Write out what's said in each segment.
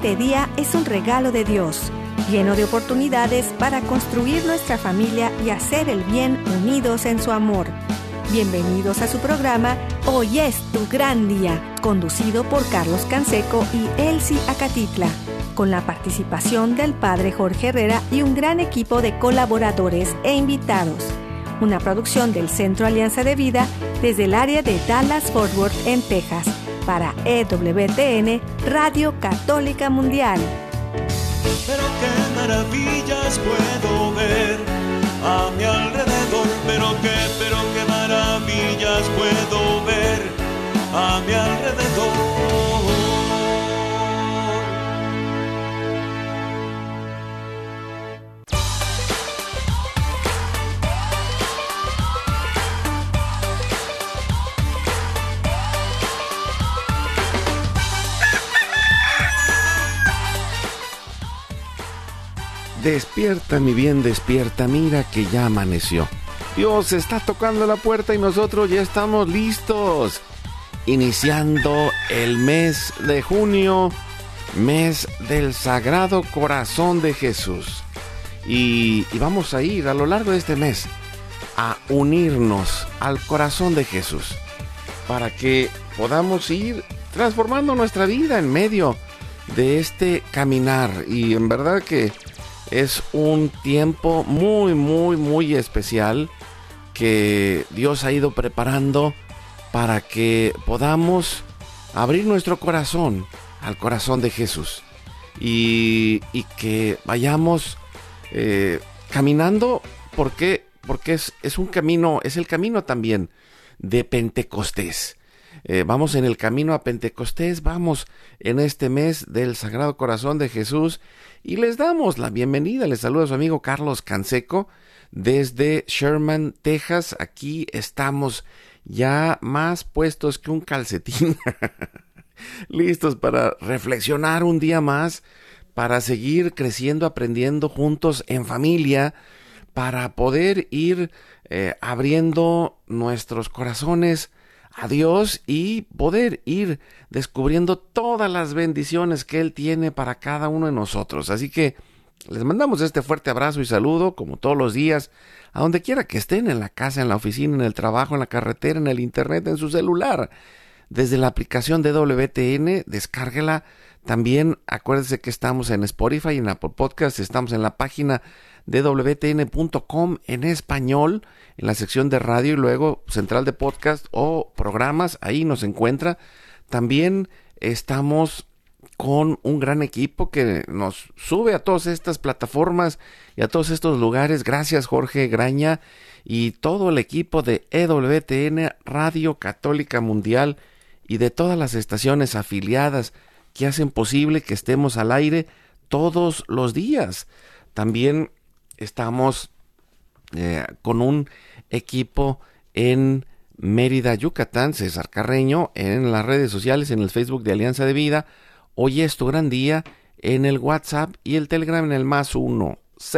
Este día es un regalo de Dios, lleno de oportunidades para construir nuestra familia y hacer el bien unidos en su amor. Bienvenidos a su programa Hoy es tu gran día, conducido por Carlos Canseco y Elsie Acatitla, con la participación del Padre Jorge Herrera y un gran equipo de colaboradores e invitados. Una producción del Centro Alianza de Vida desde el área de Dallas-Fort Worth en Texas, para EWTN, Radio Católica Mundial. Pero qué maravillas puedo ver a mi alrededor, pero qué maravillas puedo ver a mi alrededor. Despierta, mi bien, despierta, mira que ya amaneció. Dios está tocando la puerta y nosotros ya estamos listos. Iniciando el mes de junio, mes del Sagrado Corazón de Jesús. Y vamos a ir a lo largo de este mes a unirnos al corazón de Jesús para que podamos ir transformando nuestra vida en medio de este caminar. Y en verdad que es un tiempo muy especial que Dios ha ido preparando para que podamos abrir nuestro corazón al corazón de Jesús y que vayamos caminando porque es un camino, es el camino también de Pentecostés. Vamos en el camino a Pentecostés, vamos en este mes del Sagrado Corazón de Jesús y les damos la bienvenida. Les saluda su amigo Carlos Canseco desde Sherman, Texas. Aquí estamos ya más puestos que un calcetín, listos para reflexionar un día más, para seguir creciendo, aprendiendo juntos en familia, para poder ir abriendo nuestros corazones a Dios y poder ir descubriendo todas las bendiciones que Él tiene para cada uno de nosotros. Así que les mandamos este fuerte abrazo y saludo, como todos los días, a donde quiera que estén, en la casa, en la oficina, en el trabajo, en la carretera, en el internet, en su celular. Desde la aplicación de WTN, descárguela. También acuérdense que estamos en Spotify, en Apple Podcast, estamos en la página de WTN.com en español, en la sección de radio y luego central de podcast o programas, ahí nos encuentra. También estamos con un gran equipo que nos sube a todas estas plataformas y a todos estos lugares. Gracias, Jorge Graña y todo el equipo de EWTN, Radio Católica Mundial, y de todas las estaciones afiliadas que hacen posible que estemos al aire todos los días. También estamos con un equipo en Mérida, Yucatán, César Carreño, en las redes sociales, en el Facebook de Alianza de Vida. Hoy es tu gran día, en el WhatsApp y el Telegram en el +1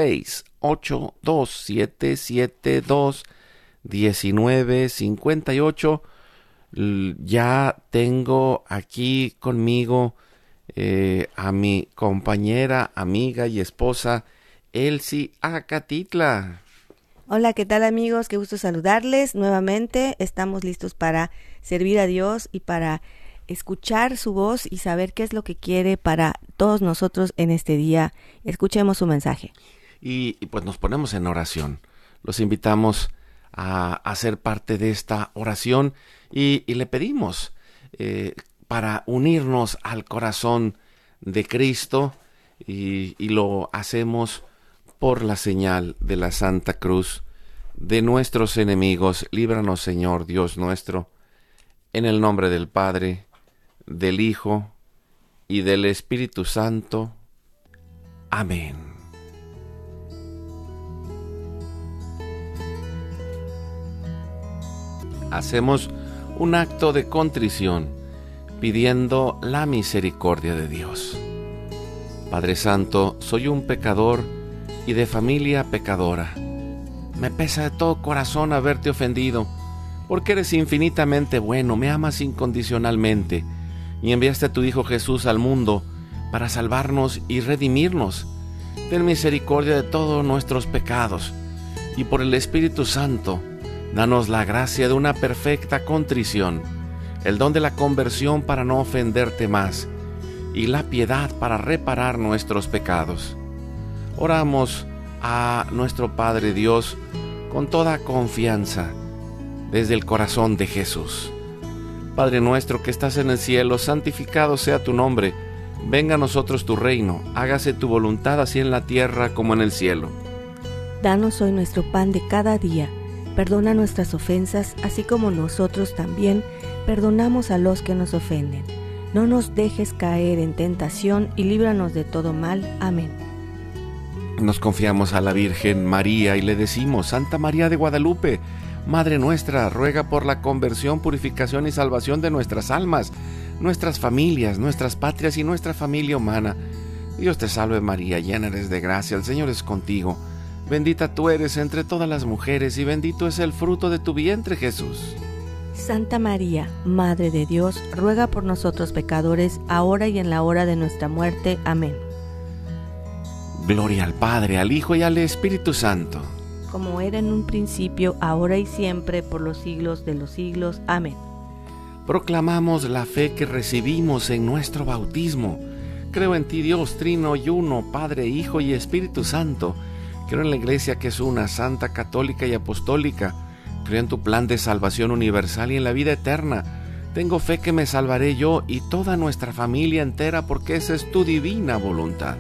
682 772 1958. Ya tengo aquí conmigo a mi compañera, amiga y esposa, Elsie Acatitla. Hola, ¿qué tal, amigos? Qué gusto saludarles nuevamente. Estamos listos para servir a Dios y para escuchar su voz y saber qué es lo que quiere para todos nosotros en este día. Escuchemos su mensaje. Y pues nos ponemos en oración. Los invitamos a ser parte de esta oración y le pedimos para unirnos al corazón de Cristo y lo hacemos por la señal de la Santa Cruz de nuestros enemigos. Líbranos, Señor Dios nuestro, en el nombre del Padre, del Hijo y del Espíritu Santo. Amén. Hacemos un acto de contrición pidiendo la misericordia de Dios. Padre Santo, soy un pecador y de familia pecadora. Me pesa de todo corazón haberte ofendido, porque eres infinitamente bueno, me amas incondicionalmente y enviaste a tu Hijo Jesús al mundo para salvarnos y redimirnos. Ten misericordia de todos nuestros pecados, y por el Espíritu Santo, danos la gracia de una perfecta contrición, el don de la conversión para no ofenderte más, y la piedad para reparar nuestros pecados. Oramos a nuestro Padre Dios con toda confianza, desde el corazón de Jesús. Padre nuestro que estás en el cielo, santificado sea tu nombre. Venga a nosotros tu reino, hágase tu voluntad así en la tierra como en el cielo. Danos hoy nuestro pan de cada día. Perdona nuestras ofensas, así como nosotros también perdonamos a los que nos ofenden. No nos dejes caer en tentación y líbranos de todo mal. Amén. Nos confiamos a la Virgen María y le decimos: Santa María de Guadalupe, Madre nuestra, ruega por la conversión, purificación y salvación de nuestras almas, nuestras familias, nuestras patrias y nuestra familia humana. Dios te salve María, llena eres de gracia, el Señor es contigo. Bendita tú eres entre todas las mujeres y bendito es el fruto de tu vientre, Jesús. Santa María, Madre de Dios, ruega por nosotros pecadores, ahora y en la hora de nuestra muerte. Amén. Gloria al Padre, al Hijo y al Espíritu Santo. Como era en un principio, ahora y siempre, por los siglos de los siglos. Amén. Proclamamos la fe que recibimos en nuestro bautismo. Creo en ti, Dios trino y uno, Padre, Hijo y Espíritu Santo. Creo en la Iglesia que es una, santa, católica y apostólica. Creo en tu plan de salvación universal y en la vida eterna. Tengo fe que me salvaré yo y toda nuestra familia entera, porque esa es tu divina voluntad.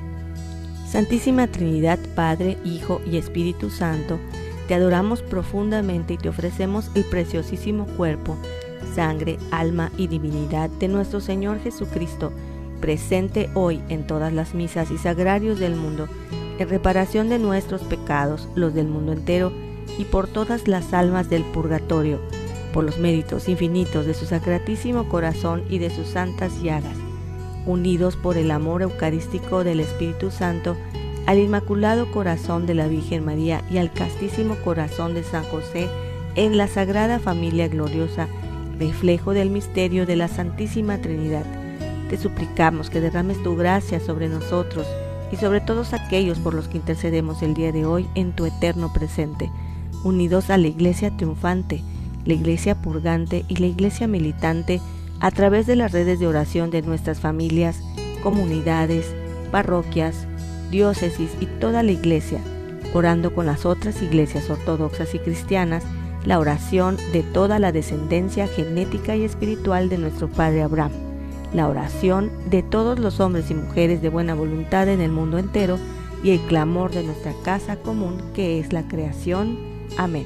Santísima Trinidad, Padre, Hijo y Espíritu Santo, te adoramos profundamente y te ofrecemos el preciosísimo cuerpo, sangre, alma y divinidad de nuestro Señor Jesucristo, presente hoy en todas las misas y sagrarios del mundo, en reparación de nuestros pecados, los del mundo entero, y por todas las almas del purgatorio, por los méritos infinitos de su sacratísimo corazón y de sus santas llagas, unidos por el amor eucarístico del Espíritu Santo, al Inmaculado Corazón de la Virgen María y al Castísimo Corazón de San José, en la Sagrada Familia Gloriosa, reflejo del misterio de la Santísima Trinidad. Te suplicamos que derrames tu gracia sobre nosotros y sobre todos aquellos por los que intercedemos el día de hoy en tu eterno presente, unidos a la Iglesia triunfante, la Iglesia purgante y la Iglesia militante, a través de las redes de oración de nuestras familias, comunidades, parroquias, diócesis y toda la Iglesia, orando con las otras iglesias ortodoxas y cristianas, la oración de toda la descendencia genética y espiritual de nuestro Padre Abraham, la oración de todos los hombres y mujeres de buena voluntad en el mundo entero y el clamor de nuestra casa común que es la creación. Amén.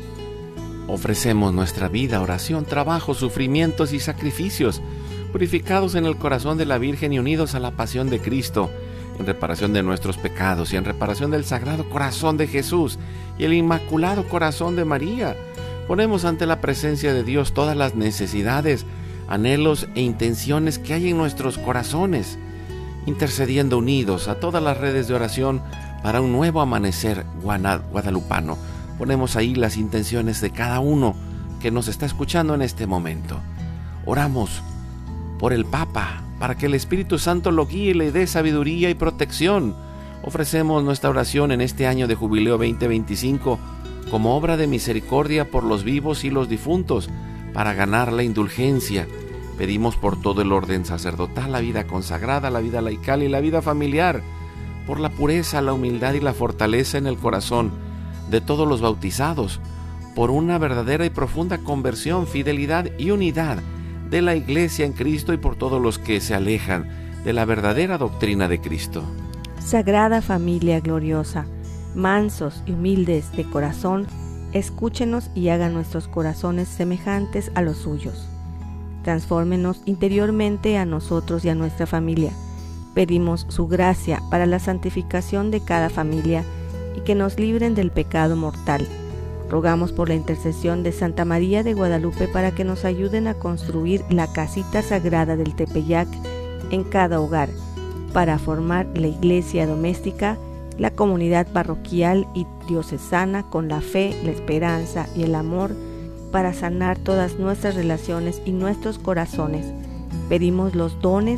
Ofrecemos nuestra vida, oración, trabajo, sufrimientos y sacrificios, purificados en el corazón de la Virgen y unidos a la pasión de Cristo, en reparación de nuestros pecados y en reparación del Sagrado Corazón de Jesús y el Inmaculado Corazón de María. Ponemos ante la presencia de Dios todas las necesidades, anhelos e intenciones que hay en nuestros corazones, intercediendo unidos a todas las redes de oración para un nuevo amanecer guadalupano. Ponemos ahí las intenciones de cada uno que nos está escuchando en este momento. Oramos por el Papa, para que el Espíritu Santo lo guíe y le dé sabiduría y protección. Ofrecemos nuestra oración en este año de Jubileo 2025 como obra de misericordia por los vivos y los difuntos, para ganar la indulgencia. Pedimos por todo el orden sacerdotal, la vida consagrada, la vida laical y la vida familiar, por la pureza, la humildad y la fortaleza en el corazón de todos los bautizados, por una verdadera y profunda conversión, fidelidad y unidad de la Iglesia en Cristo y por todos los que se alejan de la verdadera doctrina de Cristo. Sagrada Familia Gloriosa, mansos y humildes de corazón, escúchenos y hagan nuestros corazones semejantes a los suyos. Transfórmenos interiormente a nosotros y a nuestra familia. Pedimos su gracia para la santificación de cada familia y que nos libren del pecado mortal. Rogamos por la intercesión de Santa María de Guadalupe para que nos ayuden a construir la casita sagrada del Tepeyac en cada hogar, para formar la iglesia doméstica, la comunidad parroquial y diocesana con la fe, la esperanza y el amor, para sanar todas nuestras relaciones y nuestros corazones. Pedimos los dones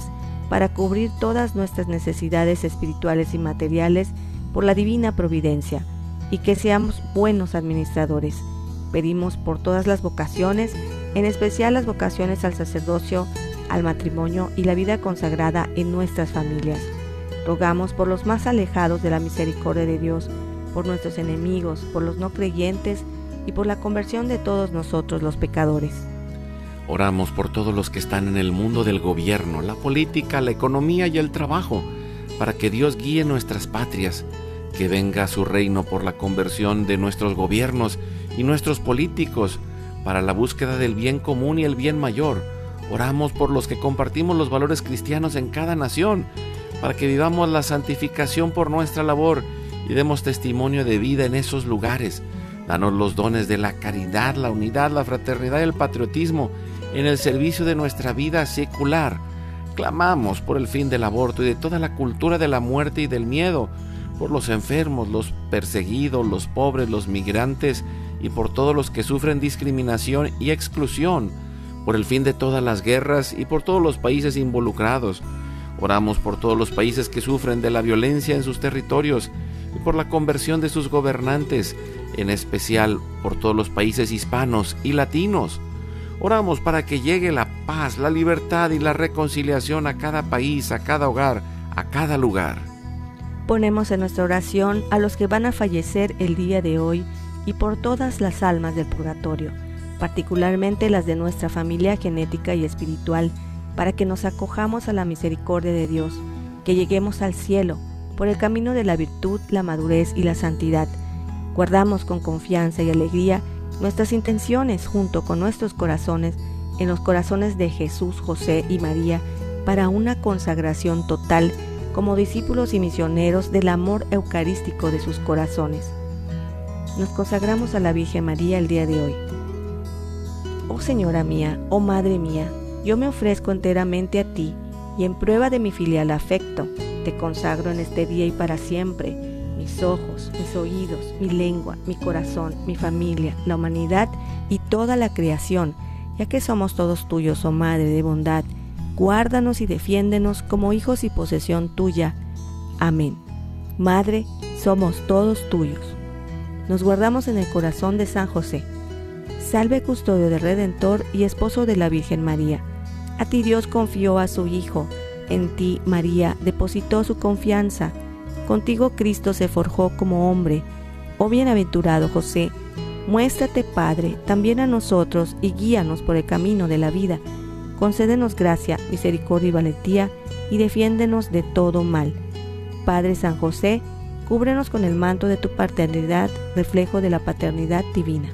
para cubrir todas nuestras necesidades espirituales y materiales por la divina providencia, y que seamos buenos administradores. Pedimos por todas las vocaciones, en especial las vocaciones al sacerdocio, al matrimonio y la vida consagrada en nuestras familias. Rogamos por los más alejados de la misericordia de Dios, por nuestros enemigos, por los no creyentes y por la conversión de todos nosotros los pecadores. Oramos por todos los que están en el mundo del gobierno, la política, la economía y el trabajo, para que Dios guíe nuestras patrias, que venga su reino por la conversión de nuestros gobiernos y nuestros políticos, para la búsqueda del bien común y el bien mayor. Oramos por los que compartimos los valores cristianos en cada nación, para que vivamos la santificación por nuestra labor y demos testimonio de vida en esos lugares. Danos los dones de la caridad, la unidad, la fraternidad y el patriotismo en el servicio de nuestra vida secular. Clamamos por el fin del aborto y de toda la cultura de la muerte y del miedo, por los enfermos, los perseguidos, los pobres, los migrantes y por todos los que sufren discriminación y exclusión, por el fin de todas las guerras y por todos los países involucrados. Oramos por todos los países que sufren de la violencia en sus territorios y por la conversión de sus gobernantes, en especial por todos los países hispanos y latinos. Oramos para que llegue la paz, la libertad y la reconciliación a cada país, a cada hogar, a cada lugar. Ponemos en nuestra oración a los que van a fallecer el día de hoy y por todas las almas del purgatorio, particularmente las de nuestra familia genética y espiritual, para que nos acojamos a la misericordia de Dios, que lleguemos al cielo por el camino de la virtud, la madurez y la santidad. Guardamos con confianza y alegría nuestras intenciones junto con nuestros corazones en los corazones de Jesús, José y María para una consagración total como discípulos y misioneros del amor eucarístico de sus corazones. Nos consagramos a la Virgen María el día de hoy. Oh Señora mía, oh Madre mía, yo me ofrezco enteramente a ti y en prueba de mi filial afecto, te consagro en este día y para siempre mis ojos, mis oídos, mi lengua, mi corazón, mi familia, la humanidad y toda la creación, ya que somos todos tuyos, oh Madre de bondad. Guárdanos y defiéndenos como hijos y posesión tuya. Amén. Madre, somos todos tuyos. Nos guardamos en el corazón de San José. Salve custodio del Redentor y esposo de la Virgen María. A ti Dios confió a su Hijo. En ti, María, depositó su confianza. Contigo Cristo se forjó como hombre. Oh bienaventurado José, muéstrate, Padre, también a nosotros y guíanos por el camino de la vida. Concédenos gracia, misericordia y valentía y defiéndenos de todo mal. Padre San José, cúbrenos con el manto de tu paternidad, reflejo de la paternidad divina.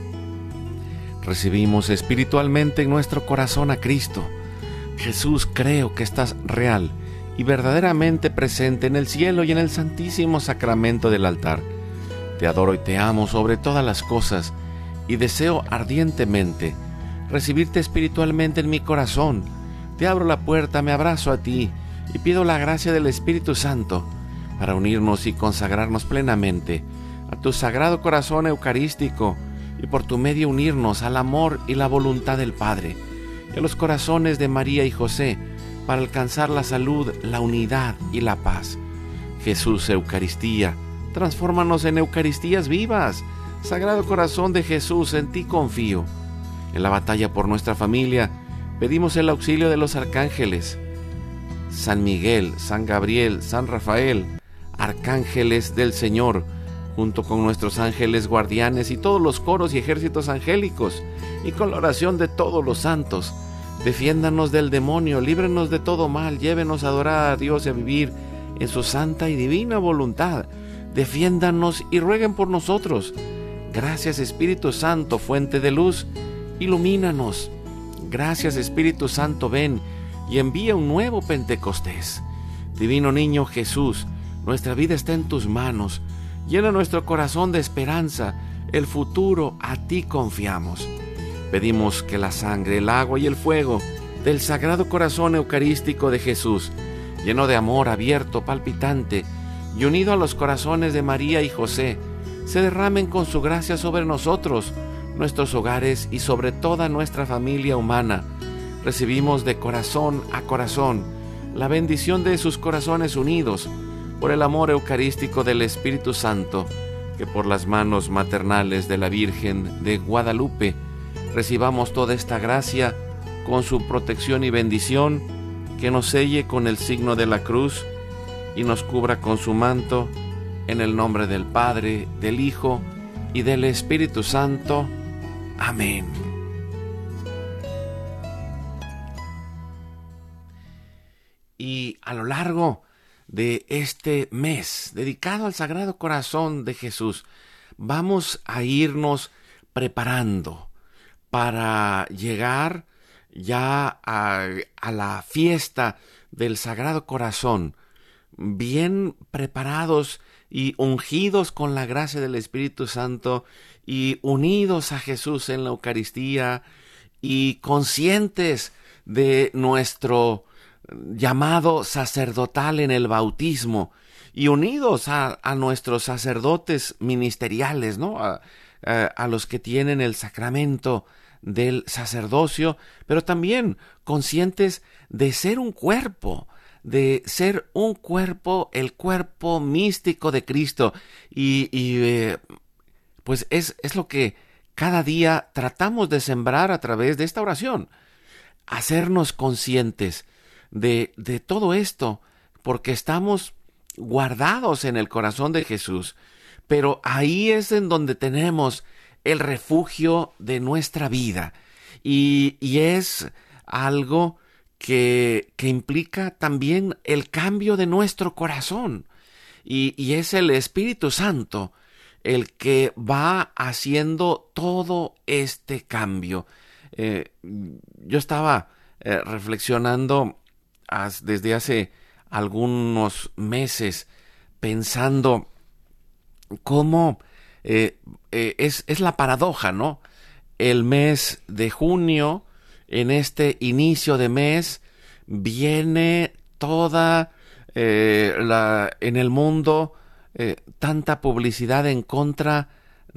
Recibimos espiritualmente en nuestro corazón a Cristo. Jesús, creo que estás real y verdaderamente presente en el cielo y en el santísimo sacramento del altar. Te adoro y te amo sobre todas las cosas y deseo ardientemente recibirte espiritualmente en mi corazón. Te abro la puerta, me abrazo a ti y pido la gracia del Espíritu Santo para unirnos y consagrarnos plenamente a tu sagrado corazón eucarístico y por tu medio unirnos al amor y la voluntad del Padre y a los corazones de María y José para alcanzar la salud, la unidad y la paz. Jesús, Eucaristía, transfórmanos en Eucaristías vivas. Sagrado corazón de Jesús, en ti confío. En la batalla por nuestra familia, pedimos el auxilio de los arcángeles, San Miguel, San Gabriel, San Rafael, arcángeles del Señor, junto con nuestros ángeles guardianes y todos los coros y ejércitos angélicos, y con la oración de todos los santos. Defiéndanos del demonio, líbrenos de todo mal, llévenos a adorar a Dios y a vivir en su santa y divina voluntad. Defiéndanos y rueguen por nosotros. Gracias Espíritu Santo, fuente de luz, ilumínanos. Gracias Espíritu Santo, ven y envía un nuevo Pentecostés. Divino Niño Jesús, nuestra vida está en tus manos. Llena nuestro corazón de esperanza, el futuro a ti confiamos. Pedimos que la sangre, el agua y el fuego del Sagrado Corazón Eucarístico de Jesús, lleno de amor, abierto, palpitante y unido a los corazones de María y José, se derramen con su gracia sobre nosotros, nuestros hogares y sobre toda nuestra familia humana. Recibimos de corazón a corazón la bendición de sus corazones unidos por el amor eucarístico del Espíritu Santo, que por las manos maternales de la Virgen de Guadalupe recibamos toda esta gracia con su protección y bendición, que nos selle con el signo de la cruz y nos cubra con su manto, en el nombre del Padre, del Hijo y del Espíritu Santo. Amén. Y a lo largo de este mes dedicado al Sagrado Corazón de Jesús, vamos a irnos preparando para llegar ya a la fiesta del Sagrado Corazón, bien preparados y ungidos con la gracia del Espíritu Santo y unidos a Jesús en la Eucaristía y conscientes de nuestro llamado sacerdotal en el bautismo y unidos a nuestros sacerdotes ministeriales, ¿no? A los que tienen el sacramento del sacerdocio, pero también conscientes de ser un cuerpo, el cuerpo místico de Cristo. Pues es lo que cada día tratamos de sembrar a través de esta oración, hacernos conscientes de todo esto, porque estamos guardados en el corazón de Jesús, pero ahí es en donde tenemos el refugio de nuestra vida, y es algo que implica también el cambio de nuestro corazón, y es el Espíritu Santo el que va haciendo todo este cambio. Yo estaba reflexionando desde hace algunos meses, pensando cómo es la paradoja, ¿no? El mes de junio, en este inicio de mes, viene toda en el mundo tanta publicidad en contra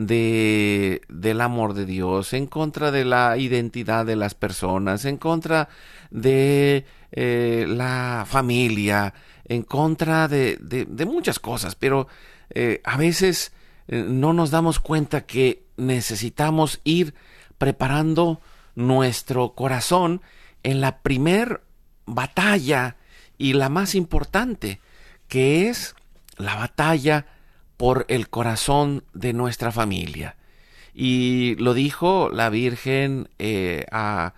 del amor de Dios, en contra de la identidad de las personas, en contra de la familia, en contra de muchas cosas, pero a veces no nos damos cuenta que necesitamos ir preparando nuestro corazón en la primer batalla y la más importante, que es la batalla por el corazón de nuestra familia. Y lo dijo la Virgen a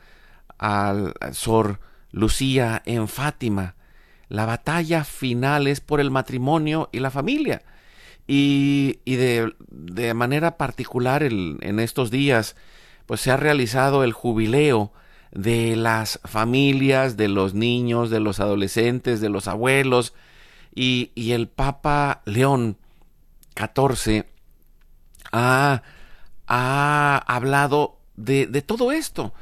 Sor Lucía en Fátima: la batalla final es por el matrimonio y la familia. Y de manera particular en estos días, pues se ha realizado el jubileo de las familias, de los niños, de los adolescentes, de los abuelos, y el Papa León XIV ha hablado de todo esto.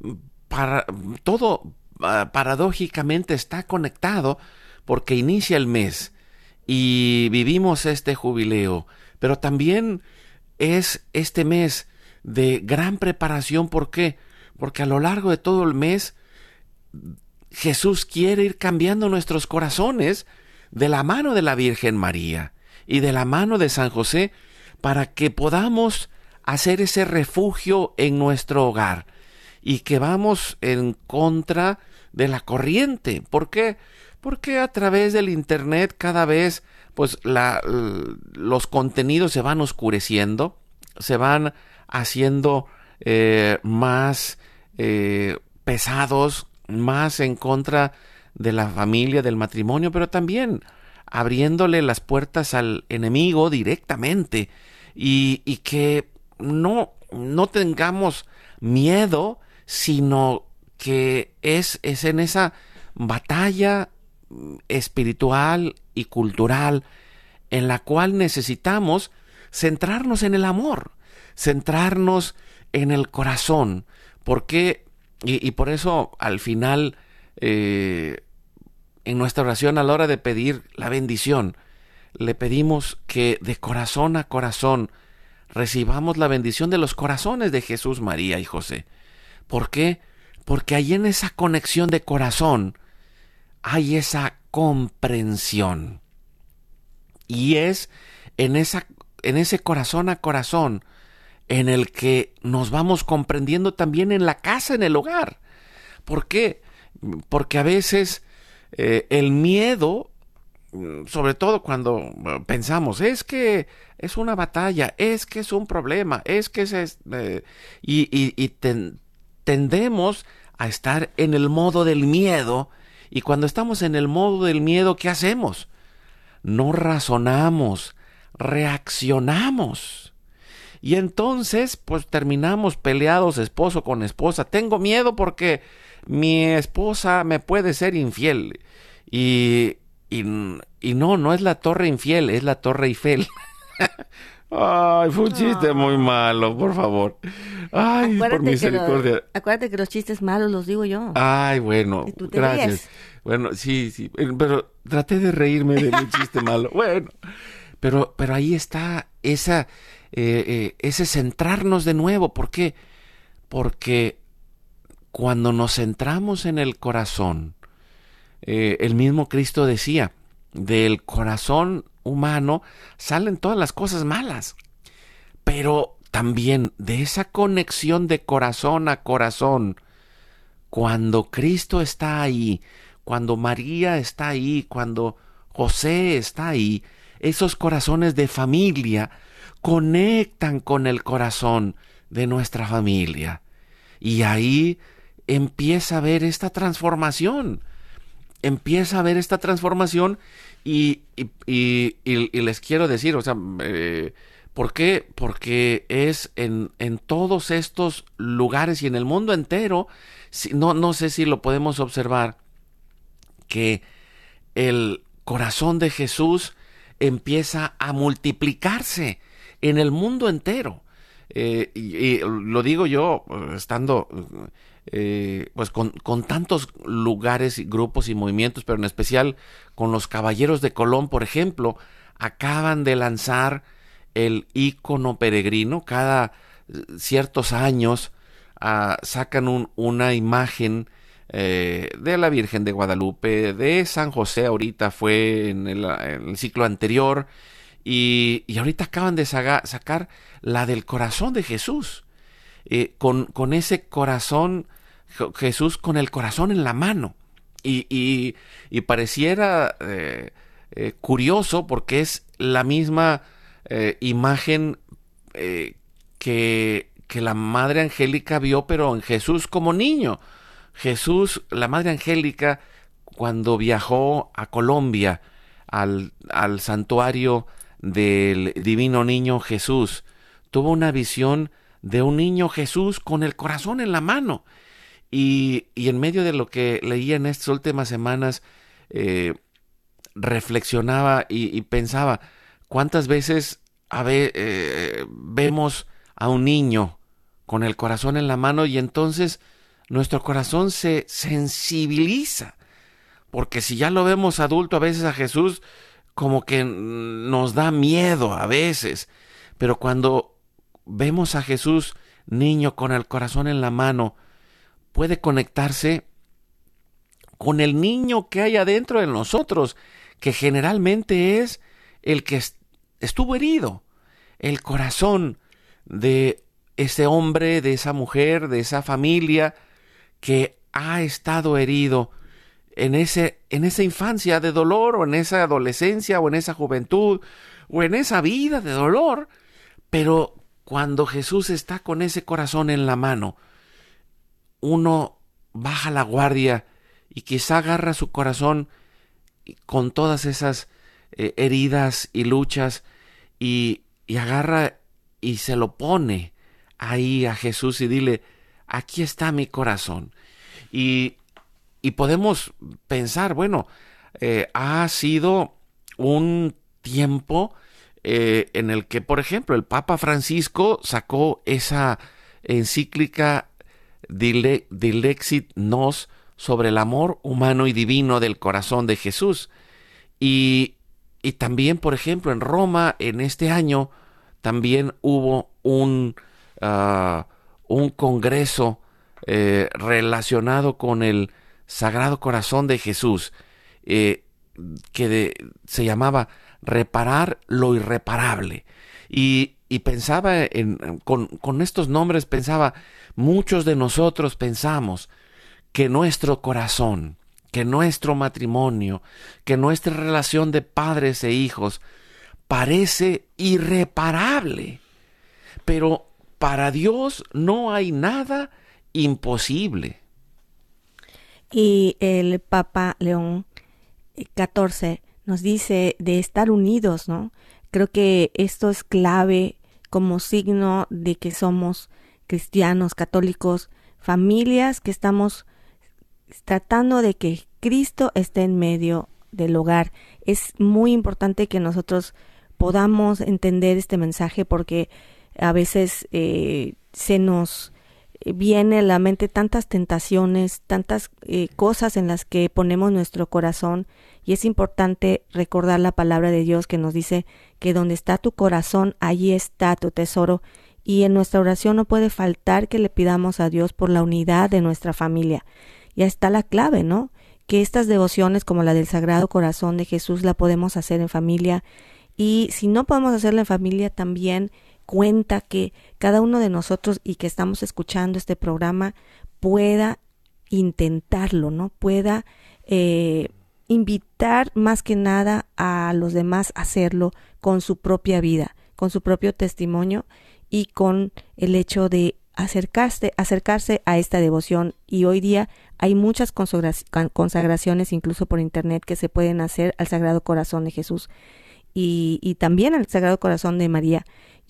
Todo paradójicamente está conectado, porque inicia el mes y vivimos este jubileo, pero también es este mes de gran preparación. ¿Por qué? Porque a lo largo de todo el mes Jesús quiere ir cambiando nuestros corazones de la mano de la Virgen María y de la mano de San José, para que podamos hacer ese refugio en nuestro hogar y que vamos en contra de la corriente. ¿Por qué? Porque a través del internet cada vez pues los contenidos se van oscureciendo, se van haciendo más pesados, más en contra de la familia, del matrimonio, pero también abriéndole las puertas al enemigo directamente, y que no tengamos miedo, sino que es en esa batalla espiritual y cultural en la cual necesitamos centrarnos en el amor, centrarnos en el corazón, porque y por eso al final en nuestra oración, a la hora de pedir la bendición, le pedimos que de corazón a corazón recibamos la bendición de los corazones de Jesús, María y José. ¿Por qué? Porque ahí en esa conexión de corazón hay esa comprensión. Y es en ese corazón a corazón en el que nos vamos comprendiendo también en la casa, en el hogar. ¿Por qué? Porque a veces el miedo, sobre todo cuando pensamos, es que es una batalla, es que es un problema, es que tendemos a estar en el modo del miedo, y cuando estamos en el modo del miedo, ¿qué hacemos? No razonamos, reaccionamos. Y entonces, pues terminamos peleados esposo con esposa. Tengo miedo porque mi esposa me puede ser infiel. Y no es la torre infiel, es la torre Eiffel. Ay, fue un chiste muy malo, por favor. Ay, por misericordia. Acuérdate que los chistes malos los digo yo. Ay, bueno, Y tú te gracias. ríes. Bueno, sí, pero traté de reírme de mi chiste malo. Bueno, pero ahí está ese centrarnos de nuevo. ¿Por qué? Porque cuando nos centramos en el corazón, el mismo Cristo decía, del corazón humano salen todas las cosas malas, pero también de esa conexión de corazón a corazón, cuando Cristo está ahí, cuando María está ahí, cuando José está ahí, esos corazones de familia conectan con el corazón de nuestra familia. Y ahí empieza a haber esta transformación. Y les quiero decir, o sea, ¿por qué? Porque es en todos estos lugares y en el mundo entero, no sé si lo podemos observar, que el corazón de Jesús empieza a multiplicarse en el mundo entero. Y lo digo yo, estando pues con tantos lugares y grupos y movimientos, pero en especial con los Caballeros de Colón, por ejemplo, acaban de lanzar el ícono peregrino. Cada ciertos años sacan una imagen de la Virgen de Guadalupe, de San José, ahorita fue en el ciclo anterior, y ahorita acaban de sacar la del corazón de Jesús, con ese corazón, Jesús con el corazón en la mano, y pareciera curioso porque es la misma imagen que la Madre Angélica vio, pero en Jesús como niño. Jesús, la Madre Angélica, cuando viajó a Colombia, al santuario del Divino Niño Jesús, tuvo una visión de un niño Jesús con el corazón en la mano. Y en medio de lo que leía en estas últimas semanas, reflexionaba y pensaba, ¿cuántas veces vemos a un niño con el corazón en la mano y entonces nuestro corazón se sensibiliza? Porque si ya lo vemos adulto, a veces a Jesús como que nos da miedo a veces, pero cuando vemos a Jesús niño con el corazón en la mano, puede conectarse con el niño que hay adentro de nosotros, que generalmente es el que estuvo herido, el corazón de ese hombre, de esa mujer, de esa familia que ha estado herido en esa infancia de dolor, o en esa adolescencia, o en esa juventud, o en esa vida de dolor. Pero cuando Jesús está con ese corazón en la mano, uno baja la guardia y quizá agarra su corazón con todas esas heridas y luchas y agarra y se lo pone ahí a Jesús y dile, aquí está mi corazón. Y podemos pensar, bueno, ha sido un tiempo en el que, por ejemplo, el Papa Francisco sacó esa encíclica Dilexit Nos sobre el amor humano y divino del corazón de Jesús. Y también, por ejemplo, en Roma, en este año, también hubo un congreso relacionado con el Sagrado Corazón de Jesús. se llamaba Reparar lo Irreparable. Y pensaba con estos nombres, pensaba, muchos de nosotros pensamos que nuestro corazón, que nuestro matrimonio, que nuestra relación de padres e hijos parece irreparable. Pero para Dios no hay nada imposible. Y el Papa León XIV nos dice de estar unidos, ¿no? Creo que esto es clave como signo de que somos cristianos, católicos, familias que estamos tratando de que Cristo esté en medio del hogar. Es muy importante que nosotros podamos entender este mensaje, porque a veces se nos viene a la mente tantas tentaciones, tantas cosas en las que ponemos nuestro corazón, y es importante recordar la palabra de Dios que nos dice que donde está tu corazón, allí está tu tesoro, y en nuestra oración no puede faltar que le pidamos a Dios por la unidad de nuestra familia. Ya está la clave, ¿no? Que estas devociones como la del Sagrado Corazón de Jesús la podemos hacer en familia, y si no podemos hacerla en familia, también cuenta que cada uno de nosotros y que estamos escuchando este programa pueda intentarlo, ¿no? Pueda invitar más que nada a los demás a hacerlo con su propia vida, con su propio testimonio y con el hecho de acercarse a esta devoción. Y hoy día hay muchas consagraciones, incluso por internet, que se pueden hacer al Sagrado Corazón de Jesús y también al Sagrado Corazón de María.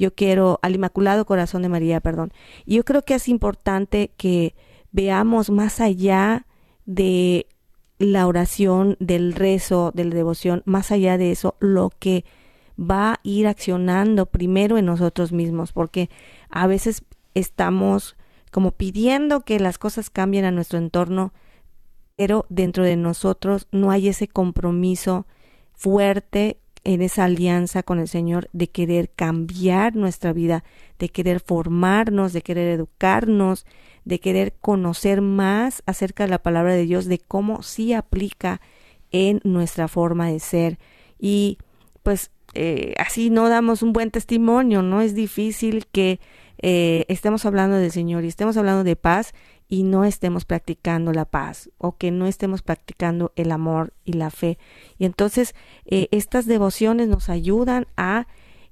Al Inmaculado Corazón de María, perdón. Y yo creo que es importante que veamos más allá de la oración, del rezo, de la devoción, más allá de eso, lo que va a ir accionando primero en nosotros mismos, porque a veces estamos como pidiendo que las cosas cambien a nuestro entorno, pero dentro de nosotros no hay ese compromiso fuerte en esa alianza con el Señor de querer cambiar nuestra vida, de querer formarnos, de querer educarnos, de querer conocer más acerca de la palabra de Dios, de cómo sí aplica en nuestra forma de ser. Y pues así no damos un buen testimonio, ¿no? Es difícil que estemos hablando del Señor y estemos hablando de paz y no estemos practicando la paz, o que no estemos practicando el amor y la fe. Y entonces estas devociones nos ayudan a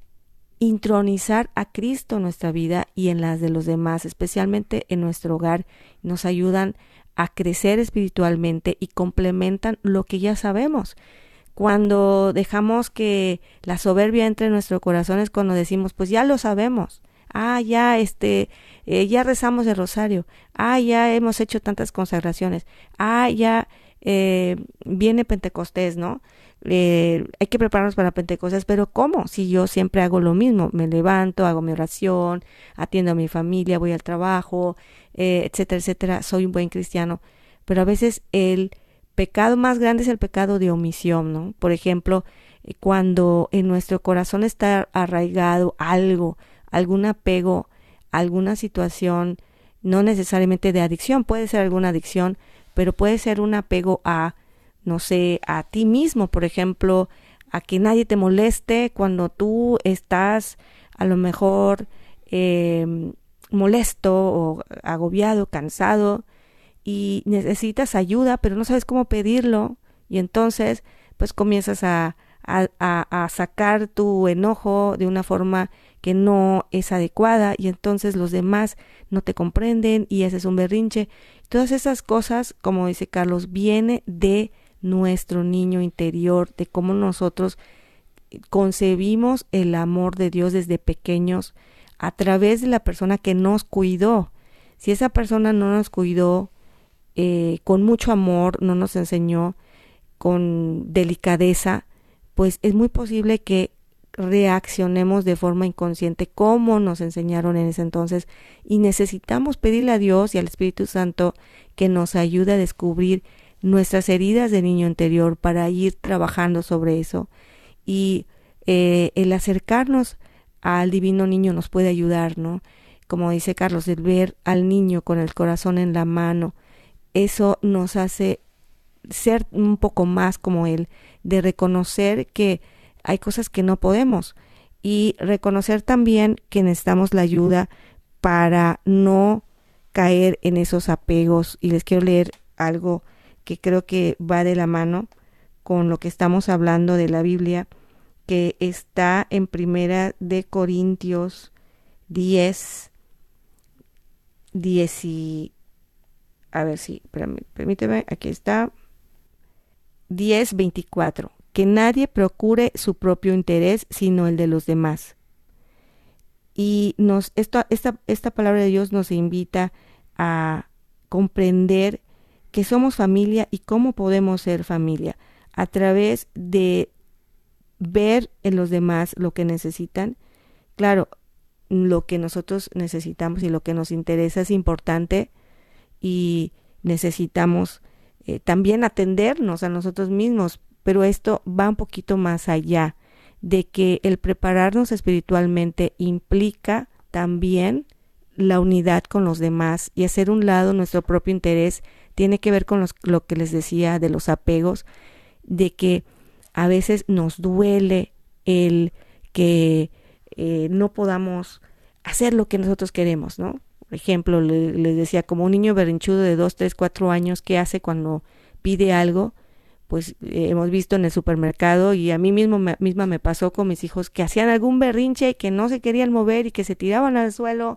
intronizar a Cristo en nuestra vida y en las de los demás, especialmente en nuestro hogar. Nos ayudan a crecer espiritualmente y complementan lo que ya sabemos. Cuando dejamos que la soberbia entre en nuestro corazón es cuando decimos, pues ya lo sabemos. Ya rezamos el rosario. Ya hemos hecho tantas consagraciones. Ya viene Pentecostés, ¿no? Hay que prepararnos para Pentecostés, pero ¿cómo? Si yo siempre hago lo mismo, me levanto, hago mi oración, atiendo a mi familia, voy al trabajo, etcétera, etcétera, soy un buen cristiano. Pero a veces el pecado más grande es el pecado de omisión, ¿no? Por ejemplo, cuando en nuestro corazón está arraigado algo, algún apego, alguna situación, no necesariamente de adicción, puede ser alguna adicción, pero puede ser un apego a, no sé, a ti mismo, por ejemplo, a que nadie te moleste cuando tú estás a lo mejor molesto o agobiado, cansado, y necesitas ayuda, pero no sabes cómo pedirlo, y entonces pues comienzas a sacar tu enojo de una forma que no es adecuada, y entonces los demás no te comprenden y haces un berrinche. Todas esas cosas, como dice Carlos, viene de nuestro niño interior, de cómo nosotros concebimos el amor de Dios desde pequeños a través de la persona que nos cuidó. Si esa persona no nos cuidó con mucho amor, no nos enseñó con delicadeza, pues es muy posible que reaccionemos de forma inconsciente como nos enseñaron en ese entonces, y necesitamos pedirle a Dios y al Espíritu Santo que nos ayude a descubrir nuestras heridas de niño interior para ir trabajando sobre eso. Y el acercarnos al divino niño nos puede ayudar, ¿no? Como dice Carlos, el ver al niño con el corazón en la mano, eso nos hace ser un poco más como Él, de reconocer que hay cosas que no podemos y reconocer también que necesitamos la ayuda para no caer en esos apegos. Y les quiero leer algo que creo que va de la mano con lo que estamos hablando de la Biblia, que está en Primera de Corintios 10 y... A ver si, permíteme, aquí está. 10:24. Que nadie procure su propio interés, sino el de los demás. Y esta palabra de Dios nos invita a comprender que somos familia y cómo podemos ser familia, a través de ver en los demás lo que necesitan. Claro, lo que nosotros necesitamos y lo que nos interesa es importante, y necesitamos también atendernos a nosotros mismos, pero esto va un poquito más allá de que el prepararnos espiritualmente implica también la unidad con los demás y hacer un lado nuestro propio interés. Tiene que ver con lo que les decía de los apegos, de que a veces nos duele el que no podamos hacer lo que nosotros queremos, ¿no? Por ejemplo, les decía, como un niño berrinchudo de 2, 3, 4 años, ¿qué hace cuando pide algo? Pues hemos visto en el supermercado, y a mí misma me pasó con mis hijos, que hacían algún berrinche y que no se querían mover y que se tiraban al suelo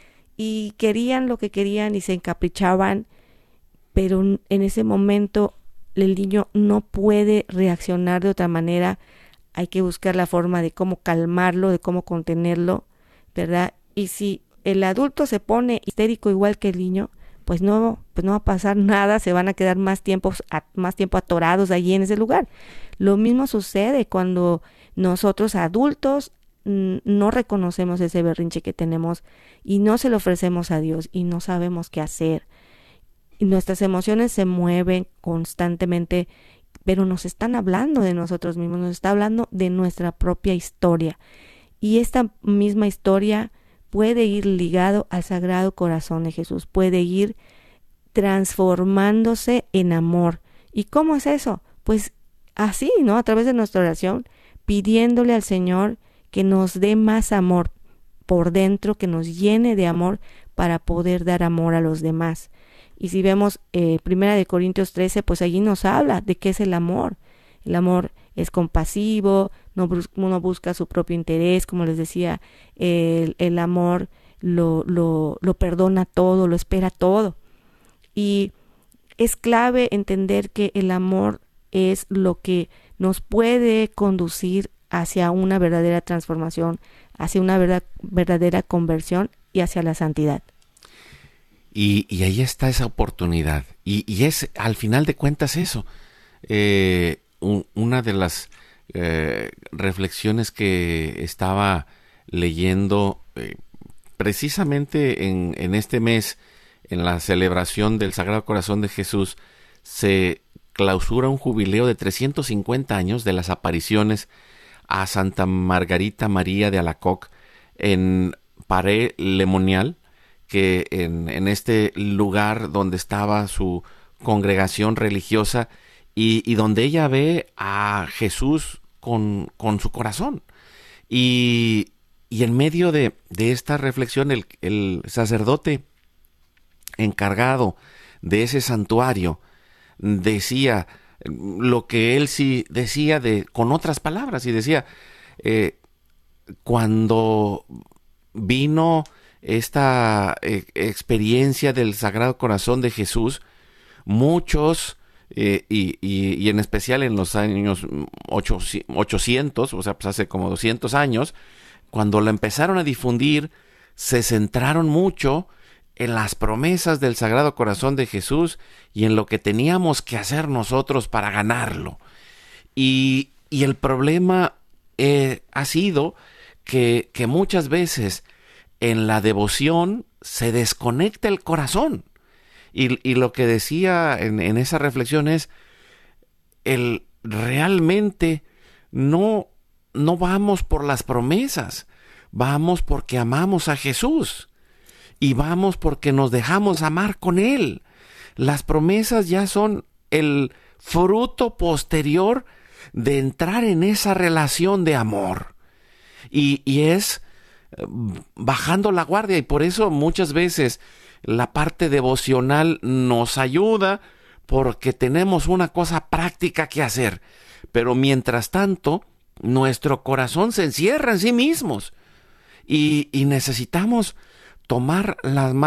y querían lo que querían y se encaprichaban, pero en ese momento el niño no puede reaccionar de otra manera. Hay que buscar la forma de cómo calmarlo, de cómo contenerlo, ¿verdad? Y si el adulto se pone histérico igual que el niño, pues no va a pasar nada, se van a quedar más tiempo atorados allí en ese lugar. Lo mismo sucede cuando nosotros adultos no reconocemos ese berrinche que tenemos y no se lo ofrecemos a Dios y no sabemos qué hacer. Y nuestras emociones se mueven constantemente, pero nos están hablando de nosotros mismos, nos está hablando de nuestra propia historia. Y esta misma historia puede ir ligado al Sagrado Corazón de Jesús, puede ir transformándose en amor. ¿Y cómo es eso? Pues así, ¿no? A través de nuestra oración, pidiéndole al Señor que nos dé más amor por dentro, que nos llene de amor para poder dar amor a los demás. Y si vemos Primera de Corintios 13, pues allí nos habla de qué es el amor. El amor es compasivo, no busca su propio interés, como les decía, el amor lo perdona todo, lo espera todo. Y es clave entender que el amor es lo que nos puede conducir hacia una verdadera transformación, hacia una verdadera conversión y hacia la santidad. Y ahí está esa oportunidad. Y es, al final de cuentas, eso. Una de las reflexiones que estaba leyendo precisamente en este mes, en la celebración del Sagrado Corazón de Jesús, se clausura un jubileo de 350 años de las apariciones a Santa Margarita María de Alacoque en Paray-le-Monial, que en este lugar donde estaba su congregación religiosa y donde ella ve a Jesús con su corazón. Y en medio de esta reflexión, el sacerdote encargado de ese santuario decía lo que él sí decía con otras palabras, y decía, cuando vino esta experiencia del Sagrado Corazón de Jesús, muchos, y en especial en los años 800, o sea, pues hace como 200 años, cuando la empezaron a difundir, se centraron mucho en las promesas del Sagrado Corazón de Jesús y en lo que teníamos que hacer nosotros para ganarlo. Y el problema ha sido que muchas veces en la devoción se desconecta el corazón. Y lo que decía en esa reflexión es, realmente no vamos por las promesas, vamos porque amamos a Jesús y vamos porque nos dejamos amar con Él. Las promesas ya son el fruto posterior de entrar en esa relación de amor. Y es bajando la guardia, y por eso muchas veces la parte devocional nos ayuda, porque tenemos una cosa práctica que hacer. Pero mientras tanto, nuestro corazón se encierra en sí mismos. Y necesitamos tomar en la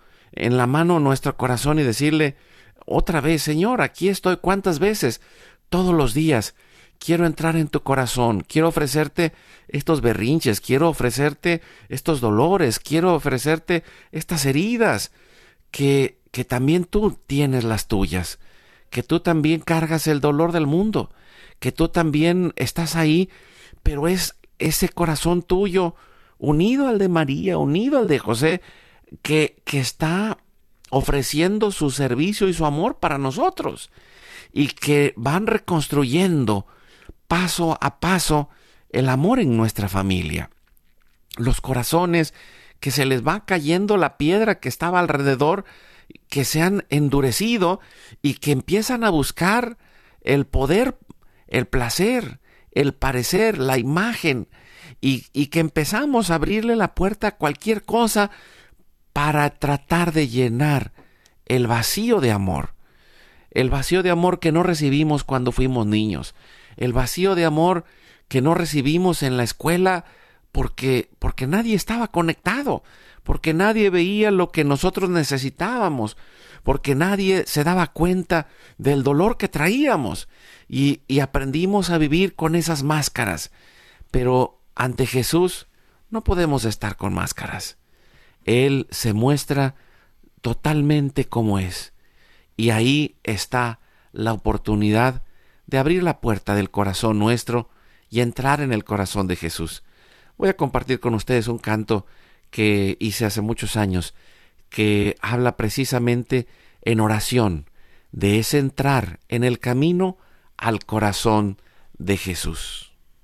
mano nuestro corazón y decirle otra vez: Señor, aquí estoy. ¿Cuántas veces? Todos los días. Quiero entrar en tu corazón. Quiero ofrecerte estos berrinches. Quiero ofrecerte estos dolores. Quiero ofrecerte estas heridas. Que también tú tienes las tuyas. Que tú también cargas el dolor del mundo. Que tú también estás ahí. Pero es ese corazón tuyo, unido al de María, unido al de José, que está ofreciendo su servicio y su amor para nosotros, y que van reconstruyendo paso a paso el amor en nuestra familia. Los corazones que se les va cayendo la piedra que estaba alrededor, que se han endurecido y que empiezan a buscar el poder, el placer, el parecer, la imagen, y que empezamos a abrirle la puerta a cualquier cosa para tratar de llenar el vacío de amor. El vacío de amor que no recibimos cuando fuimos niños. El vacío de amor que no recibimos en la escuela porque nadie estaba conectado, porque nadie veía lo que nosotros necesitábamos, porque nadie se daba cuenta del dolor que traíamos, y aprendimos a vivir con esas máscaras. Pero ante Jesús no podemos estar con máscaras. Él se muestra totalmente como es, y ahí está la oportunidad de abrir la puerta del corazón nuestro y entrar en el corazón de Jesús. Voy a compartir con ustedes un canto que hice hace muchos años, que habla precisamente en oración de ese entrar en el camino al corazón de Jesús.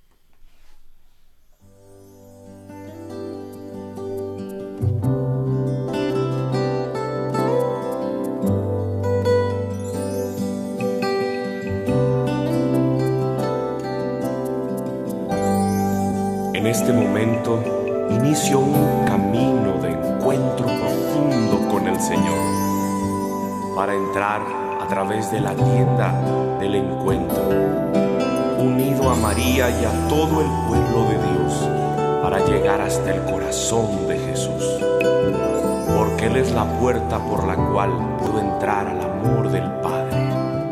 En este momento inicio un camino de encuentro profundo con el Señor, para entrar a través de la tienda del encuentro, unido a María y a todo el pueblo de Dios, para llegar hasta el corazón de Jesús, porque Él es la puerta por la cual puedo entrar al amor del Padre.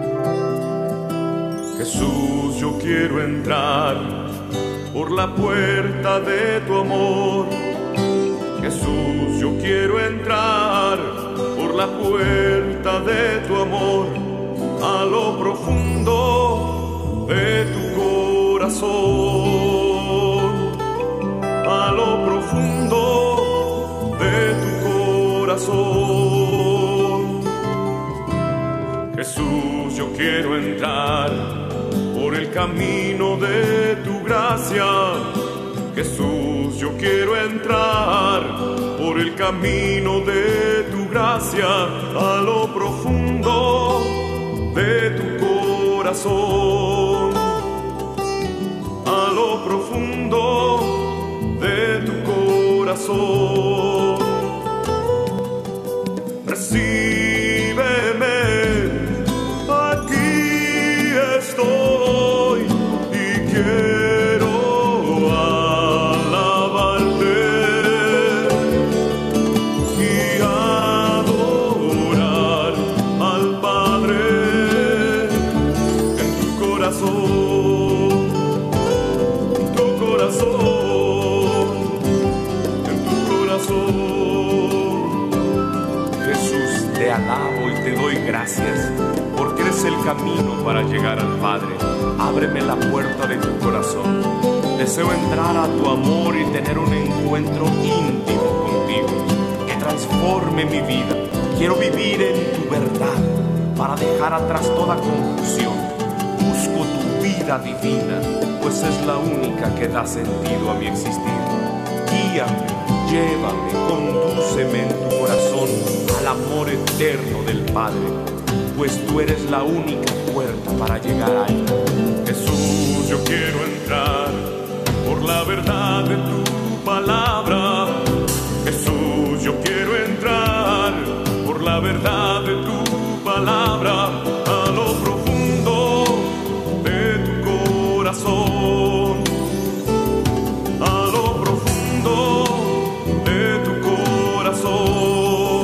Jesús, yo quiero entrar por la puerta de tu amor. Jesús, yo quiero entrar por la puerta de tu amor, a lo profundo de tu corazón, a lo profundo de tu corazón. Jesús, yo quiero entrar por el camino de tu gracia. Jesús, yo quiero entrar por el camino de tu gracia, a lo profundo de tu corazón, a lo profundo de tu corazón. Recíbeme, aquí estoy y quiero gracias, porque eres el camino para llegar al Padre. Ábreme la puerta de tu corazón. Deseo entrar a tu amor y tener un encuentro íntimo contigo, que transforme mi vida. Quiero vivir en tu verdad, para dejar atrás toda confusión. Busco tu vida divina, pues es la única que da sentido a mi existir. Guíame, llévame, condúceme en tu corazón al amor eterno del Padre, pues tú eres la única puerta para llegar a Él. Jesús, yo quiero entrar por la verdad de tu palabra. Jesús, yo quiero entrar por la verdad de tu palabra a lo profundo de tu corazón, a lo profundo de tu corazón.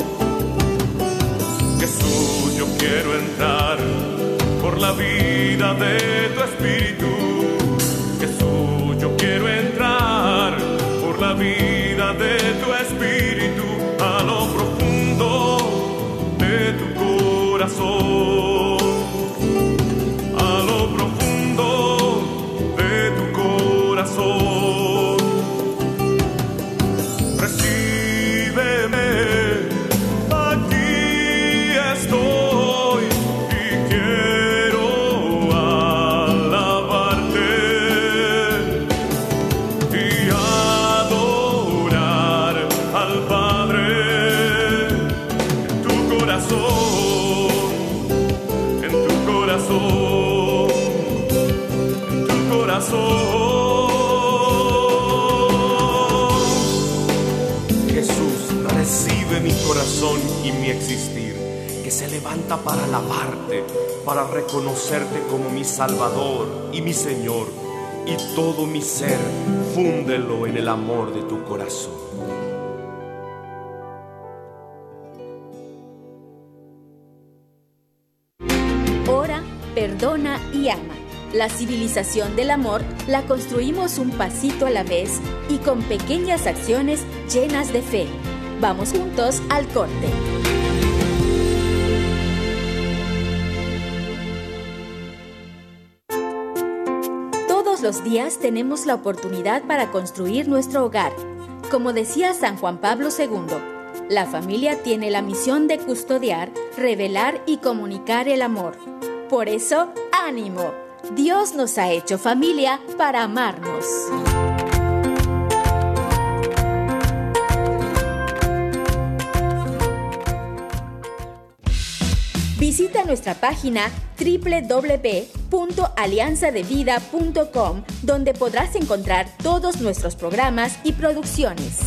Jesús, yo quiero entrar por la vida de tu espíritu. Jesús, yo quiero entrar por la vida de tu espíritu a lo profundo de tu corazón, a lo profundo de tu corazón. Recíbeme, aquí estoy y quiero alabarte y adorar al Padre en tu corazón, en tu corazón, en tu corazón. Jesús, recibe mi corazón y mi existir, que se levanta para alabarte, para reconocerte como mi Salvador y mi Señor, y todo mi ser, fúndelo en el amor de tu corazón. Ora, perdona y ama. La civilización del amor la construimos un pasito a la vez y con pequeñas acciones llenas de fe. Vamos juntos al corte. Todos los días tenemos la oportunidad para construir nuestro hogar. Como decía San Juan Pablo II, la familia tiene la misión de custodiar, revelar y comunicar el amor. Por eso, ánimo. Dios nos ha hecho familia para amarnos. Visita nuestra página www.alianzadevida.com, donde podrás encontrar todos nuestros programas y producciones.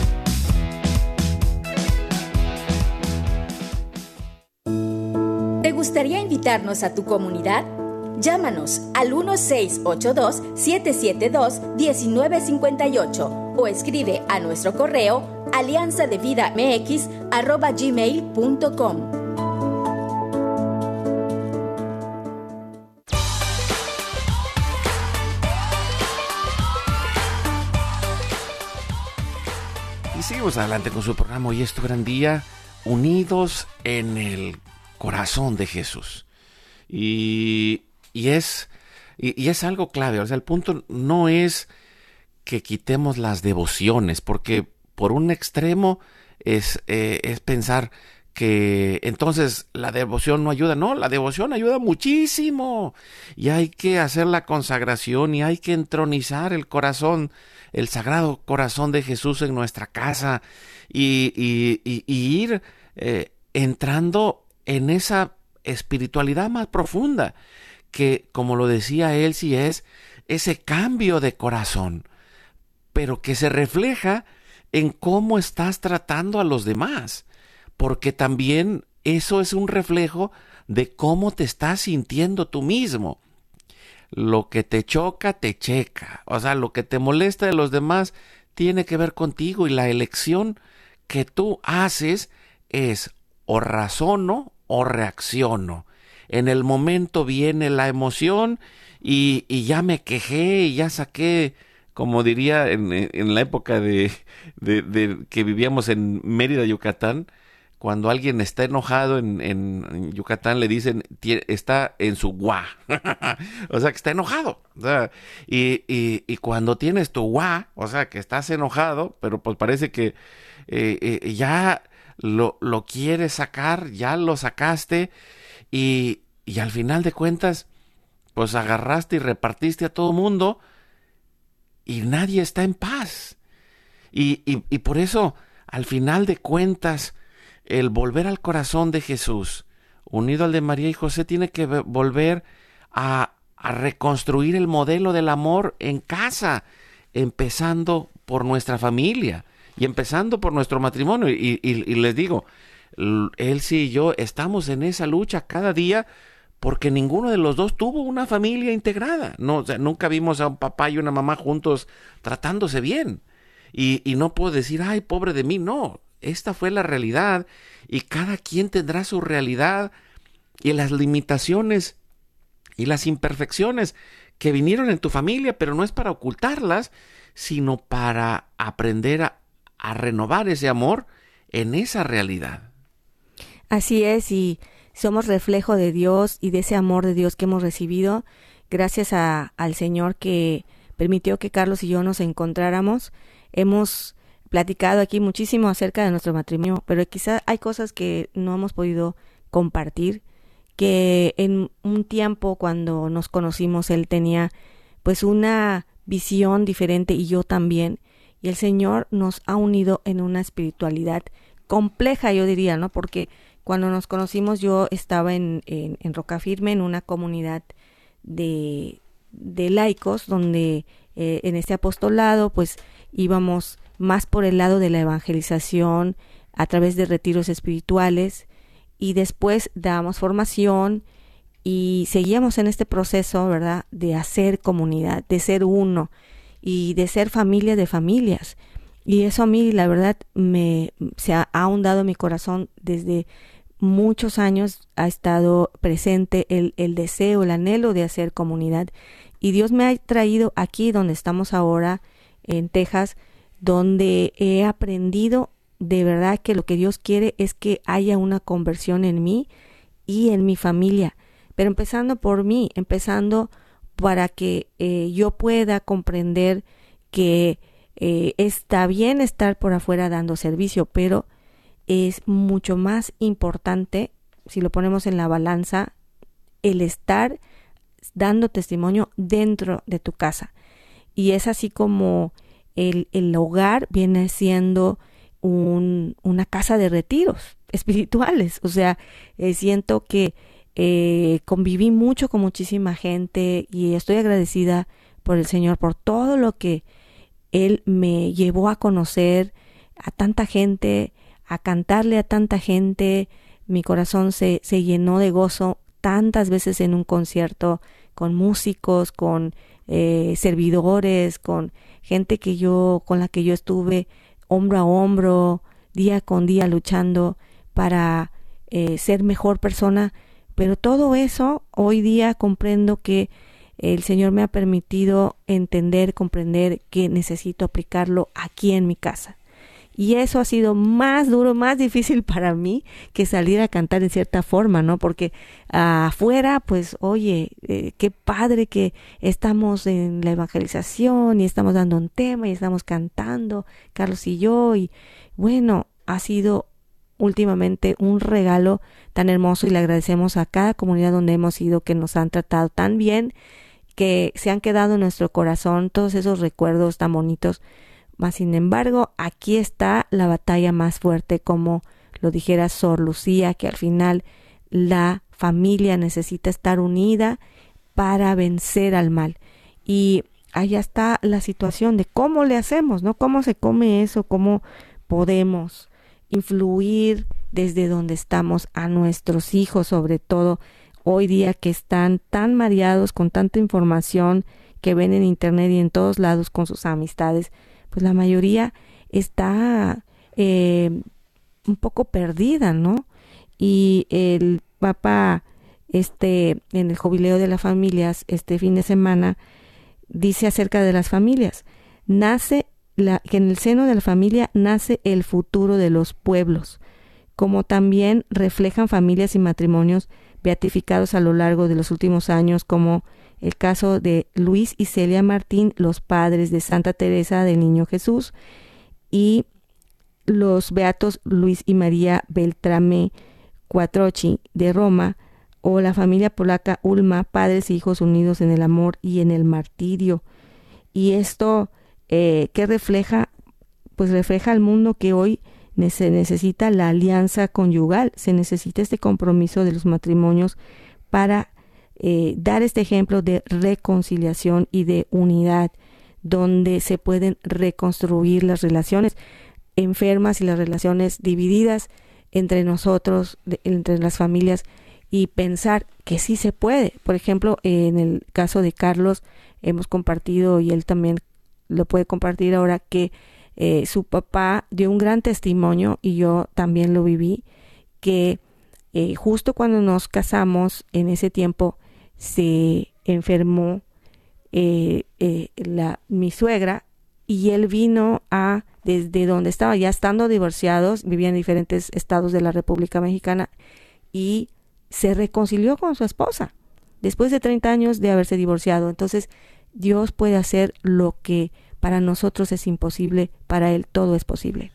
¿Te gustaría invitarnos a tu comunidad? Llámanos al 1682-772-1958 o escribe a nuestro correo alianzadevidamx@gmail.com. Y seguimos adelante con su programa Hoy es tu gran día, unidos en el corazón de Jesús. Y es algo clave. O sea, el punto no es que quitemos las devociones, porque por un extremo es pensar que entonces la devoción no ayuda. No, la devoción ayuda muchísimo. Y hay que hacer la consagración y hay que entronizar el corazón, el sagrado corazón de Jesús en nuestra casa y ir entrando en esa espiritualidad más profunda, que, como lo decía él, sí es ese cambio de corazón, pero que se refleja en cómo estás tratando a los demás, porque también eso es un reflejo de cómo te estás sintiendo tú mismo. Lo que te choca, te checa. O sea, lo que te molesta de los demás tiene que ver contigo, y la elección que tú haces es o razono o reacciono. En el momento viene la emoción y ya me quejé y ya saqué, como diría en la época de que vivíamos en Mérida, Yucatán, cuando alguien está enojado en Yucatán le dicen está en su guá. O sea, que está enojado. O sea, y cuando tienes tu guá, o sea, que estás enojado, pero pues parece que ya lo quieres sacar, ya lo sacaste, y al final de cuentas, pues agarraste y repartiste a todo mundo y nadie está en paz. Y por eso, al final de cuentas, el volver al corazón de Jesús, unido al de María y José, tiene que volver a reconstruir el modelo del amor en casa, empezando por nuestra familia y empezando por nuestro matrimonio. Y les digo, Elsie y yo estamos en esa lucha cada día porque ninguno de los dos tuvo una familia integrada. No, o sea, nunca vimos a un papá y una mamá juntos tratándose bien. Y no puedo decir, ay, pobre de mí. No, esta fue la realidad y cada quien tendrá su realidad y las limitaciones y las imperfecciones que vinieron en tu familia, pero no es para ocultarlas, sino para aprender a renovar ese amor en esa realidad. Así es, y somos reflejo de Dios y de ese amor de Dios que hemos recibido gracias al Señor que permitió que Carlos y yo nos encontráramos. Hemos platicado aquí muchísimo acerca de nuestro matrimonio, pero quizá hay cosas que no hemos podido compartir, que en un tiempo cuando nos conocimos él tenía pues una visión diferente y yo también, y el Señor nos ha unido en una espiritualidad compleja, yo diría, ¿no? Porque cuando nos conocimos yo estaba en Rocafirme, en una comunidad de laicos, donde en este apostolado pues íbamos más por el lado de la evangelización a través de retiros espirituales, y después dábamos formación y seguíamos en este proceso, ¿verdad?, de hacer comunidad, de ser uno y de ser familia de familias. Y eso a mí, la verdad, se ha ahondado en mi corazón desde muchos años. Ha estado presente el deseo, el anhelo de hacer comunidad. Y Dios me ha traído aquí donde estamos ahora, en Texas, donde he aprendido de verdad que lo que Dios quiere es que haya una conversión en mí y en mi familia. Pero empezando por mí, empezando para que yo pueda comprender que está bien estar por afuera dando servicio, pero es mucho más importante, si lo ponemos en la balanza, el estar dando testimonio dentro de tu casa. Y es así como el hogar viene siendo una casa de retiros espirituales. O sea, siento que conviví mucho con muchísima gente y estoy agradecida por el Señor, por todo lo que Él me llevó a conocer a tanta gente, a cantarle a tanta gente. Mi corazón se llenó de gozo tantas veces en un concierto, con músicos, con servidores, con gente con la que yo estuve hombro a hombro, día con día luchando para ser mejor persona. Pero todo eso hoy día comprendo que el Señor me ha permitido entender, comprender que necesito aplicarlo aquí en mi casa. Y eso ha sido más duro, más difícil para mí que salir a cantar en cierta forma, ¿no? Porque afuera, pues, oye, qué padre que estamos en la evangelización y estamos dando un tema y estamos cantando, Carlos y yo, y bueno, ha sido últimamente un regalo tan hermoso y le agradecemos a cada comunidad donde hemos ido que nos han tratado tan bien, que se han quedado en nuestro corazón todos esos recuerdos tan bonitos. Mas, sin embargo, aquí está la batalla más fuerte, como lo dijera Sor Lucía, que al final la familia necesita estar unida para vencer al mal. Y allá está la situación de cómo le hacemos, ¿no? ¿Cómo se come eso? ¿Cómo podemos influir desde donde estamos a nuestros hijos, sobre todo hoy día que están tan mareados con tanta información que ven en internet y en todos lados con sus amistades? Pues la mayoría está un poco perdida, ¿no? Y el Papa, en el Jubileo de las Familias, este fin de semana, dice acerca de las familias: que en el seno de la familia nace el futuro de los pueblos, como también reflejan familias y matrimonios beatificados a lo largo de los últimos años, como el caso de Luis y Celia Martín, los padres de Santa Teresa del Niño Jesús, y los beatos Luis y María Beltrame Quattrocchi de Roma, o la familia polaca Ulma, padres e hijos unidos en el amor y en el martirio. Y esto, ¿qué refleja? Pues refleja al mundo que hoy Se necesita la alianza conyugal, se necesita este compromiso de los matrimonios para dar este ejemplo de reconciliación y de unidad, donde se pueden reconstruir las relaciones enfermas y las relaciones divididas entre nosotros, entre las familias, y pensar que sí se puede. Por ejemplo, en el caso de Carlos, hemos compartido, y él también lo puede compartir ahora, que su papá dio un gran testimonio, y yo también lo viví, que justo cuando nos casamos, en ese tiempo, se enfermó mi suegra, y él vino desde donde estaba, ya estando divorciados, vivía en diferentes estados de la República Mexicana, y se reconcilió con su esposa después de 30 años de haberse divorciado. Entonces, Dios puede hacer lo que para nosotros es imposible, para Él todo es posible.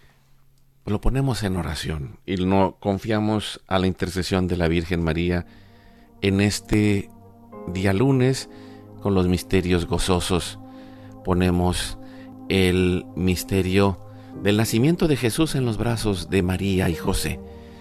Lo ponemos en oración y no confiamos a la intercesión de la Virgen María en este día lunes con los misterios gozosos. Ponemos el misterio del nacimiento de Jesús en los brazos de María y José.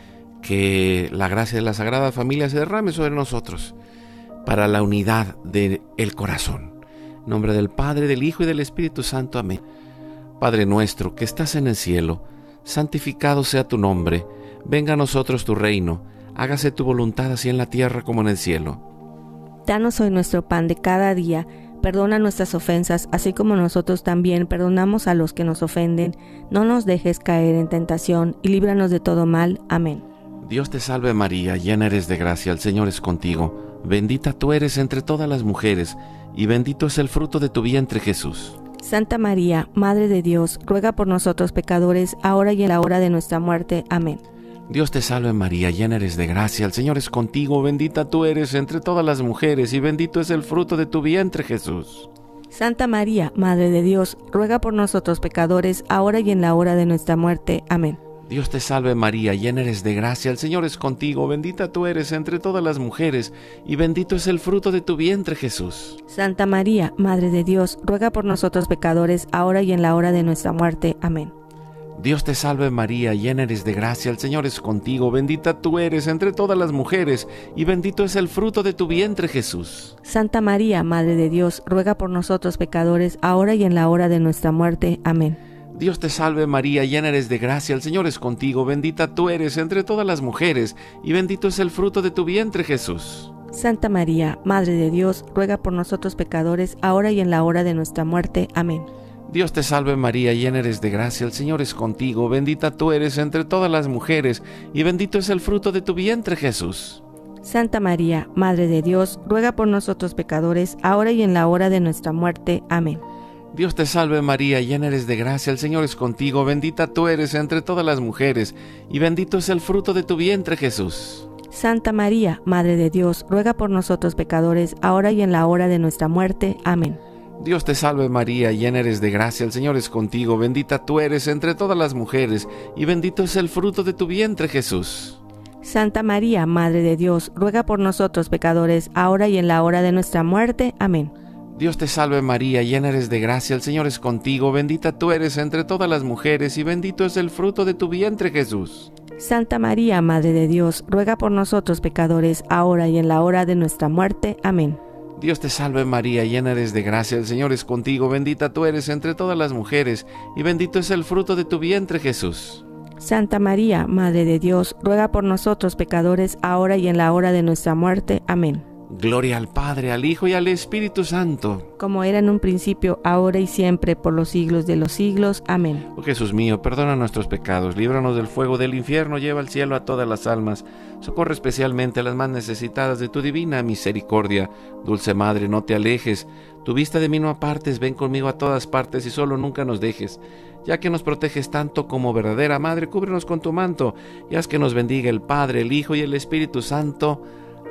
Que la gracia de la Sagrada Familia se derrame sobre nosotros para la unidad del corazón. En nombre del Padre, del Hijo y del Espíritu Santo. Amén. Padre nuestro que estás en el cielo, santificado sea tu nombre. Venga a nosotros tu reino. Hágase tu voluntad así en la tierra como en el cielo. Danos hoy nuestro pan de cada día. Perdona nuestras ofensas, así como nosotros también perdonamos a los que nos ofenden. No nos dejes caer en tentación y líbranos de todo mal. Amén. Dios te salve María, llena eres de gracia, el Señor es contigo. Bendita tú eres entre todas las mujeres, y bendito es el fruto de tu vientre Jesús. Santa María, Madre de Dios, ruega por nosotros pecadores, ahora y en la hora de nuestra muerte. Amén. Dios te salve María, llena eres de gracia, el Señor es contigo. Bendita tú eres entre todas las mujeres, y bendito es el fruto de tu vientre Jesús. Santa María, Madre de Dios, ruega por nosotros pecadores, ahora y en la hora de nuestra muerte. Amén. Dios te salve María, llena eres de gracia, el Señor es contigo. Bendita tú eres entre todas las mujeres, y bendito es el fruto de tu vientre Jesús. Santa María, Madre de Dios, ruega por nosotros pecadores, ahora y en la hora de nuestra muerte. Amén. Dios te salve María, llena eres de gracia, el Señor es contigo. Bendita tú eres entre todas las mujeres, y bendito es el fruto de tu vientre Jesús. Santa María, Madre de Dios, ruega por nosotros pecadores, ahora y en la hora de nuestra muerte. Amén. Dios te salve María, llena eres de gracia, el Señor es contigo. Bendita tú eres entre todas las mujeres, y bendito es el fruto de tu vientre Jesús. Santa María, Madre de Dios, ruega por nosotros pecadores, ahora y en la hora de nuestra muerte. Amén. Dios te salve María, llena eres de gracia, el Señor es contigo. Bendita tú eres entre todas las mujeres, y bendito es el fruto de tu vientre Jesús. Santa María, Madre de Dios, ruega por nosotros pecadores, ahora y en la hora de nuestra muerte. Amén. Dios te salve María, llena eres de gracia, el Señor es contigo. Bendita tú eres entre todas las mujeres, y bendito es el fruto de tu vientre Jesús. Santa María, Madre de Dios, ruega por nosotros pecadores, ahora y en la hora de nuestra muerte. Amén. Dios te salve María, llena eres de gracia, el Señor es contigo. Bendita tú eres entre todas las mujeres, y bendito es el fruto de tu vientre Jesús. Santa María, Madre de Dios, ruega por nosotros pecadores, ahora y en la hora de nuestra muerte. Amén. Dios te salve María, llena eres de gracia, el Señor es contigo. Bendita tú eres entre todas las mujeres, y bendito es el fruto de tu vientre Jesús. Santa María, Madre de Dios, ruega por nosotros pecadores, ahora y en la hora de nuestra muerte. Amén. Dios te salve María, llena eres de gracia, el Señor es contigo. Bendita tú eres entre todas las mujeres, y bendito es el fruto de tu vientre Jesús. Santa María, Madre de Dios, ruega por nosotros pecadores, ahora y en la hora de nuestra muerte. Amén. Gloria al Padre, al Hijo y al Espíritu Santo. Como era en un principio, ahora y siempre, por los siglos de los siglos. Amén. Oh Jesús mío, perdona nuestros pecados, líbranos del fuego del infierno, lleva al cielo a todas las almas, socorre especialmente a las más necesitadas de tu divina misericordia. Dulce Madre, no te alejes, tu vista de mí no apartes, ven conmigo a todas partes y solo nunca nos dejes. Ya que nos proteges tanto como verdadera Madre, cúbrenos con tu manto y haz que nos bendiga el Padre, el Hijo y el Espíritu Santo.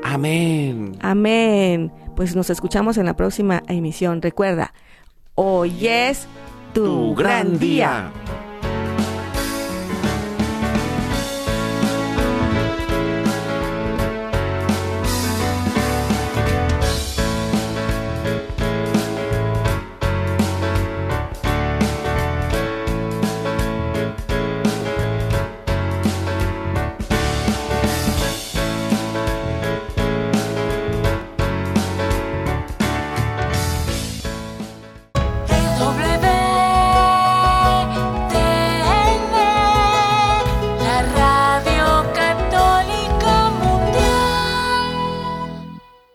Amén. Amén. Pues nos escuchamos en la próxima emisión. Recuerda, hoy es tu gran día.